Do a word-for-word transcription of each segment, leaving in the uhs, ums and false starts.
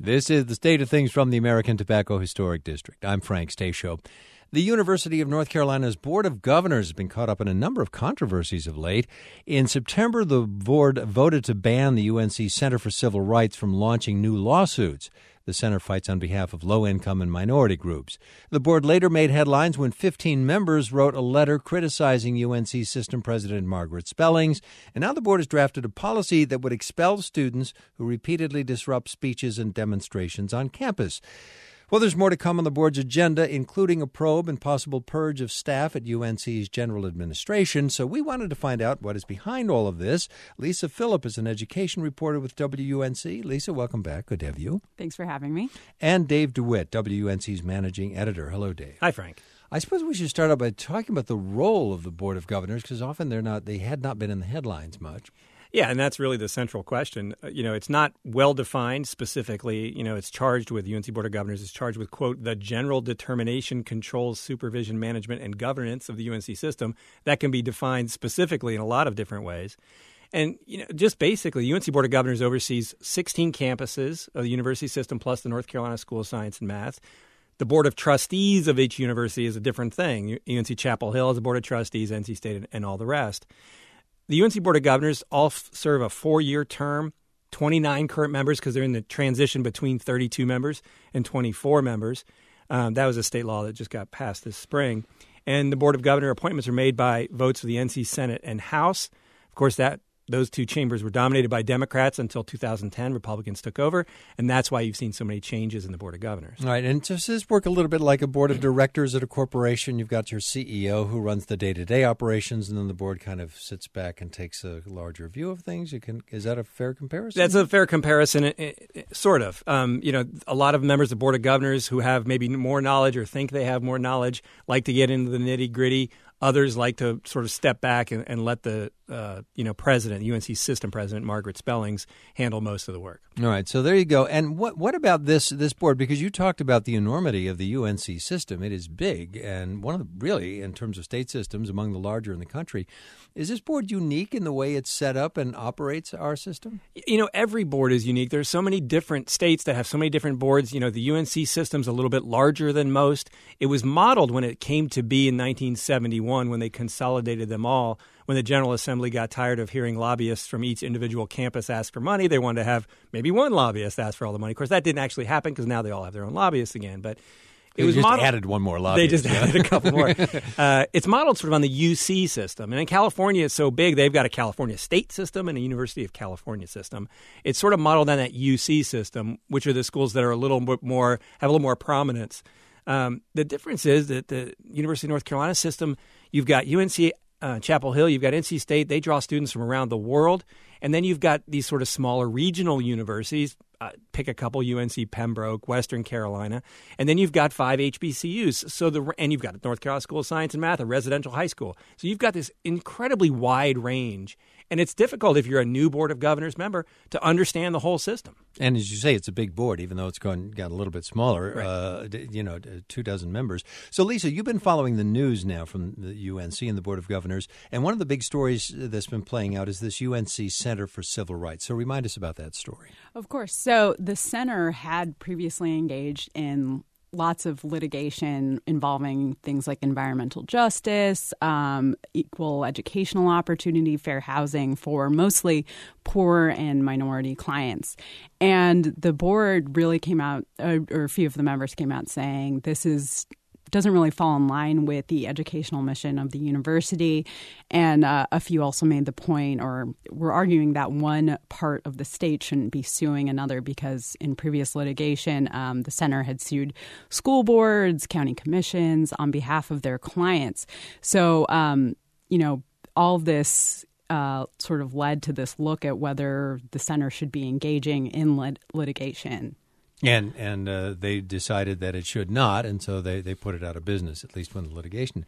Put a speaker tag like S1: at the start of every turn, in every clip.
S1: This is the state of things from the American Tobacco Historic District. I'm Frank Stasio. The University of North Carolina's Board of Governors has been caught up in a number of controversies of late. In September, the board voted to ban the U N C Center for Civil Rights from launching new lawsuits. The center fights on behalf of low-income and minority groups. The board later made headlines when fifteen members wrote a letter criticizing U N C system president Margaret Spellings. And now the board has drafted a policy that would expel students who repeatedly disrupt speeches and demonstrations on campus. Well, there's more to come on the board's agenda, including a probe and possible purge of staff at U N C's general administration. So we wanted to find out what is behind all of this. Lisa Phillip is an education reporter with W U N C. Lisa, welcome back. Good to have you.
S2: Thanks for having me.
S1: And Dave DeWitt, W U N C's managing editor. Hello, Dave.
S3: Hi, Frank.
S1: I suppose we should start out by talking about the role of the Board of Governors, because often they're not, they had not been in the headlines much.
S3: Yeah, and that's really the central question. Uh, you know, it's not well defined specifically. You know, it's charged with, U N C Board of Governors is charged with, quote, the general determination, control, supervision, management, and governance of the U N C system. That can be defined specifically in a lot of different ways. And, you know, just basically, U N C Board of Governors oversees sixteen campuses of the university system plus the North Carolina School of Science and Math. The Board of Trustees of each university is a different thing. U N C Chapel Hill has a Board of Trustees, N C State, and all the rest. The U N C Board of Governors all f- serve a four-year term, twenty-nine current members because they're in the transition between thirty-two members and twenty-four members. Um, that was a state law that just got passed this spring. And the Board of Governor appointments are made by votes of the N C Senate and House. Of course, that those two chambers were dominated by Democrats until two thousand ten. Republicans took over, and that's why you've seen so many changes in the Board of Governors.
S1: All right, and does this work a little bit like a board of directors at a corporation? You've got your C E O who runs the day-to-day operations, and then the board kind of sits back and takes a larger view of things. You can Is that a fair comparison?
S3: That's a fair comparison, it, it, it, sort of. Um, you know, a lot of members of the Board of Governors who have maybe more knowledge or think they have more knowledge like to get into the nitty-gritty. Others like to sort of step back and, and let the uh, you know president, U N C system president Margaret Spellings, handle most of the work.
S1: All right, so there you go. And what what about this this board? Because you talked about the enormity of the U N C system. It is big, and one of the really, in terms of state systems, among the larger in the country. Is this board unique in the way it's set up and operates our system?
S3: You know, every board is unique. There's so many different states that have so many different boards. You know, the U N C system's a little bit larger than most. It was modeled when it came to be in nineteen seventy-one when they consolidated them all. When the General Assembly got tired of hearing lobbyists from each individual campus ask for money, they wanted to have maybe one lobbyist ask for all the money. Of course, that didn't actually happen because now they all have their own lobbyists again. But it
S1: they
S3: was
S1: just
S3: modeled,
S1: added one more lobbyist.
S3: They just
S1: yeah.
S3: added a couple more. uh, it's modeled sort of on the U C system. And in California, it's so big, they've got a California state system and a University of California system. It's sort of modeled on that U C system, which are the schools that are a little bit more, have a little more prominence. Um, the difference is that the University of North Carolina system, you've got U N C uh, Chapel Hill, you've got N C State. They draw students from around the world. And then you've got these sort of smaller regional universities. Uh, pick a couple, U N C Pembroke, Western Carolina. And then you've got five H B C Us. So the and you've got the North Carolina School of Science and Math, a residential high school. So you've got this incredibly wide range. And it's difficult if you're a new Board of Governors member to understand the whole system.
S1: And as you say, it's a big board, even though it's gone got a little bit smaller,
S3: Right.
S1: uh, you know, two dozen members. So, Lisa, you've been following the news now from the U N C and the Board of Governors. And one of the big stories that's been playing out is this U N C Center for Civil Rights. So remind us about that story.
S2: Of course. So the center had previously engaged in lots of litigation involving things like environmental justice, um, equal educational opportunity, fair housing for mostly poor and minority clients. And the board really came out, uh, or a few of the members came out saying this is doesn't really fall in line with the educational mission of the university. And uh, a few also made the point or were arguing that one part of the state shouldn't be suing another because in previous litigation, um, the center had sued school boards, county commissions on behalf of their clients. So, um, you know, all this uh, sort of led to this look at whether the center should be engaging in lit- litigation.
S1: And and uh, they decided that it should not, and so they, they put it out of business, at least when the litigation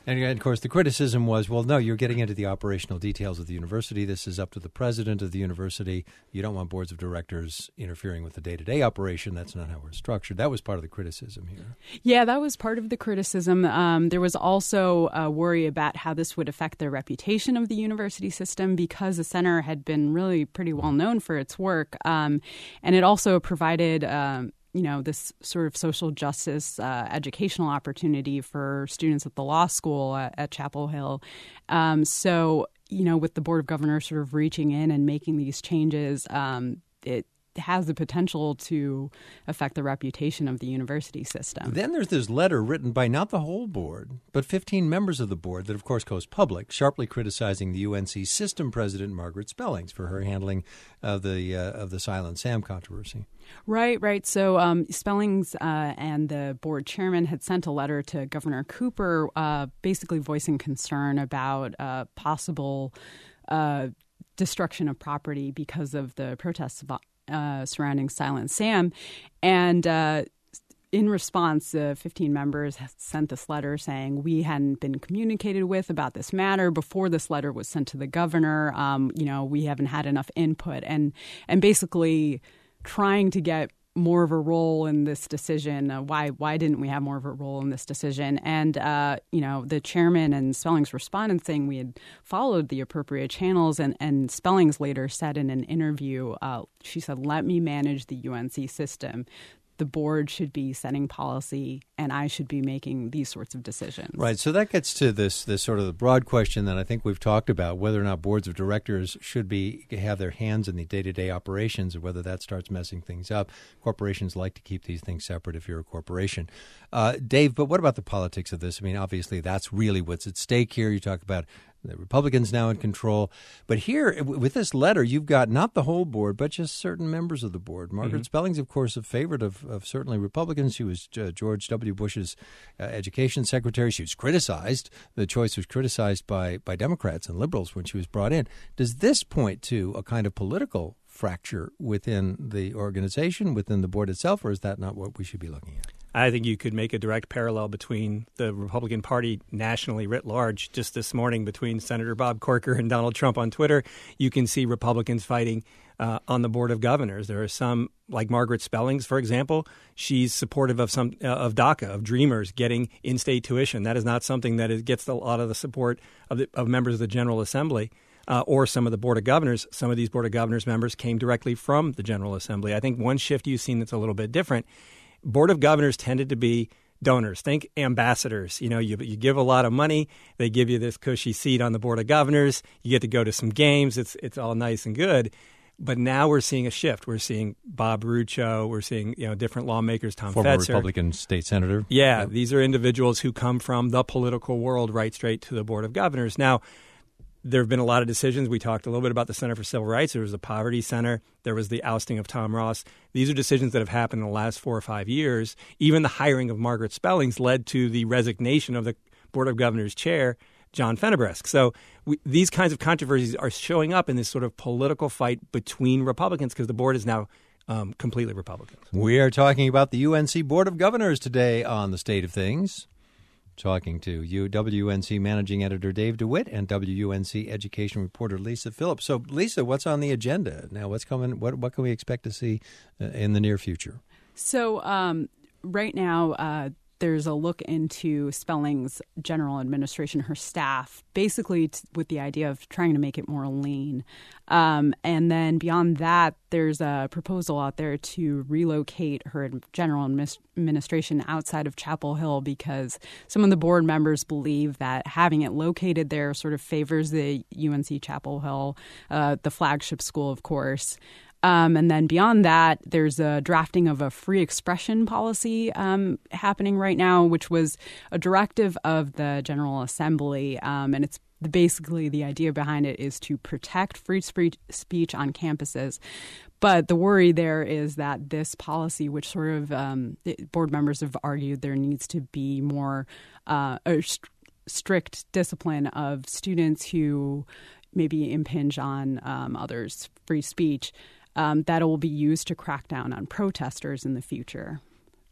S1: And, of course, the criticism was, well, no, you're getting into the operational details of the university. This is up to the president of the university. You don't want boards of directors interfering with the day-to-day operation. That's not how we're structured. That was part of the criticism here.
S2: Yeah, that was part of the criticism. Um, there was also a worry about how this would affect the reputation of the university system because the center had been really pretty well known for its work. Um, and it also provided um, you know, this sort of social justice uh, educational opportunity for students at the law school at, at Chapel Hill. Um, so, you know, with the Board of Governors sort of reaching in and making these changes, um, it has the potential to affect the reputation of the university system.
S1: Then there's this letter written by not the whole board, but fifteen members of the board that, of course, goes public, sharply criticizing the U N C system president, Margaret Spellings, for her handling of the uh, of the Silent Sam controversy.
S2: Right, right. So um, Spellings uh, and the board chairman had sent a letter to Governor Cooper uh, basically voicing concern about uh, possible uh, destruction of property because of the protests of Uh, surrounding Silent Sam. And uh, in response, the uh, fifteen members sent this letter saying we hadn't been communicated with about this matter before this letter was sent to the governor. Um, you know, we haven't had enough input and and basically trying to get more of a role in this decision. Uh, why why didn't we have more of a role in this decision? And, uh, you know, the chairman and Spellings responded saying we had followed the appropriate channels. And, and Spellings later said in an interview, uh, she said, let me manage the U N C system. The board should be setting policy, and I should be making these sorts of decisions.
S1: Right. So that gets to this this sort of the broad question that I think we've talked about, whether or not boards of directors should be have their hands in the day-to-day operations, or whether that starts messing things up. Corporations like to keep these things separate if you're a corporation. Uh, Dave, but what about the politics of this? I mean, obviously, that's really what's at stake here. You talk about the Republicans now in control. But here, with this letter, you've got not the whole board, but just certain members of the board. Margaret mm-hmm. Spellings, of course, a favorite of, of certainly Republicans. She was uh, George W. Bush's uh, education secretary. She was criticized. The choice was criticized by, by Democrats and liberals when she was brought in. Does this point to a kind of political fracture within the organization, within the board itself, or is that not what we should be looking at?
S3: I think you could make a direct parallel between the Republican Party nationally writ large. Just this morning between Senator Bob Corker and Donald Trump on Twitter, you can see Republicans fighting uh, on the Board of Governors. There are some, like Margaret Spellings, for example, she's supportive of some uh, of DACA, of Dreamers getting in-state tuition. That is not something that is, gets a lot of the support of, the, of members of the General Assembly. Uh, or some of the Board of Governors. Some of these Board of Governors members came directly from the General Assembly. I think one shift you've seen that's a little bit different. Board of Governors tended to be donors. Think ambassadors. You know, you, you give a lot of money. They give you this cushy seat on the Board of Governors. You get to go to some games. It's it's all nice and good. But now we're seeing a shift. We're seeing Bob Rucho. We're seeing, you know, different lawmakers, Tom
S1: Former
S3: Fetzer.
S1: Republican state senator.
S3: Yeah,
S1: yep.
S3: These are individuals who come from the political world right straight to the Board of Governors. Now, there have been a lot of decisions. We talked a little bit about the Center for Civil Rights. There was the Poverty Center. There was the ousting of Tom Ross. These are decisions that have happened in the last four or five years. Even the hiring of Margaret Spellings led to the resignation of the Board of Governors chair, John Fenebresk. So we, these kinds of controversies are showing up in this sort of political fight between Republicans because the board is now um, completely Republican.
S1: We are talking about the U N C Board of Governors today on The State of Things. Talking to W U N C Managing Editor Dave DeWitt and W U N C Education Reporter Lisa Phillips. So, Lisa, what's on the agenda now? What's coming? What what can we expect to see uh, in the near future?
S2: So, um, right now, uh, there's a look into Spellings' general administration, her staff, basically t- with the idea of trying to make it more lean. Um, and then beyond that, there's a proposal out there to relocate her general admis- administration outside of Chapel Hill because some of the board members believe that having it located there sort of favors the U N C Chapel Hill, uh, the flagship school, of course. Um, and then beyond that, there's a drafting of a free expression policy um, happening right now, which was a directive of the General Assembly. Um, and it's basically the idea behind it is to protect free speech on campuses. But the worry there is that this policy, which sort of um, board members have argued there needs to be more uh, a st- strict discipline of students who maybe impinge on um, others' free speech. Um, that will be used to crack down on protesters in the future.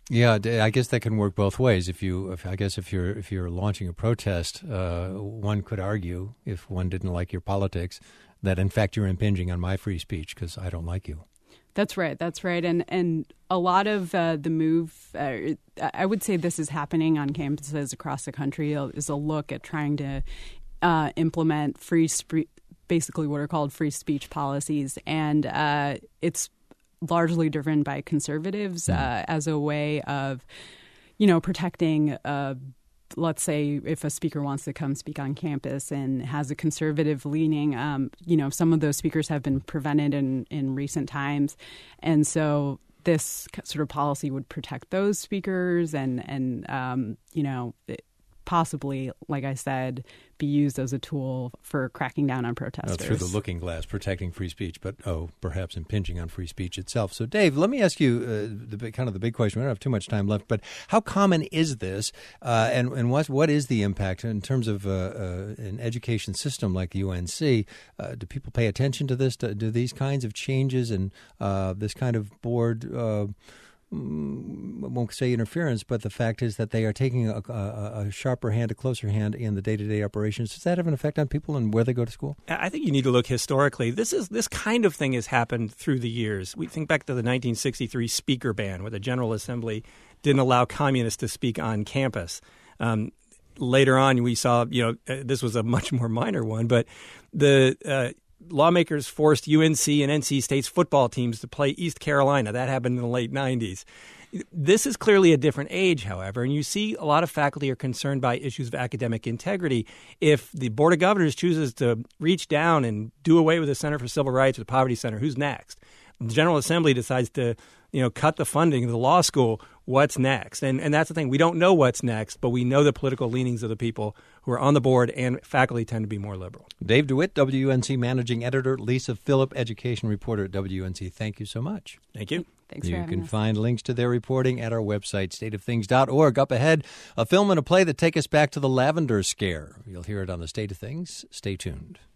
S1: Yeah, I guess that can work both ways. If you, if, I guess, if you're if you're launching a protest, uh, one could argue, if one didn't like your politics, that in fact you're impinging on my free speech because I don't like you.
S2: That's right. That's right. And and a lot of uh, the move, uh, I would say this is happening on campuses across the country, is a look at trying to uh, implement free spe- basically what are called free speech policies. And uh, it's largely driven by conservatives mm. uh, as a way of, you know, protecting uh let's say if a speaker wants to come speak on campus and has a conservative leaning, um, you know, some of those speakers have been prevented in, in recent times. And so this sort of policy would protect those speakers and, and um, you know, possibly, like I said, be used as a tool for cracking down on protesters.
S1: No, through the looking glass, protecting free speech, but, oh, perhaps impinging on free speech itself. So, Dave, let me ask you uh, the big, kind of the big question. We don't have too much time left, but how common is this, uh, and, and what, what is the impact in terms of uh, uh, an education system like U N C? Uh, do people pay attention to this? Do, do these kinds of changes and uh, this kind of board uh, I won't say interference, but the fact is that they are taking a, a, a sharper hand, a closer hand in the day-to-day operations. Does that have an effect on people and where they go to school?
S3: I think you need to look historically. This is this kind of thing has happened through the years. We think back to the nineteen sixty-three speaker ban, where the General Assembly didn't allow communists to speak on campus. Um, later on, we saw, you know, uh, this was a much more minor one, but the uh, lawmakers forced U N C and N C State's football teams to play East Carolina. That happened in the late nineties. This is clearly a different age, however, and you see a lot of faculty are concerned by issues of academic integrity. If the Board of Governors chooses to reach down and do away with the Center for Civil Rights or the Poverty Center, who's next? The General Assembly decides to, you know, cut the funding of the law school. What's next? And and that's the thing. We don't know what's next, but we know the political leanings of the people who are on the board, and faculty tend to be more liberal.
S1: Dave DeWitt, W N C Managing Editor, Lisa Phillip, Education Reporter at W N C. Thank you so much.
S3: Thank you.
S2: Thanks
S1: you
S2: for having
S1: can
S2: us.
S1: find links to their reporting at our website, state of things dot org. Up ahead, a film and a play that take us back to the Lavender Scare. You'll hear it on the State of Things. Stay tuned.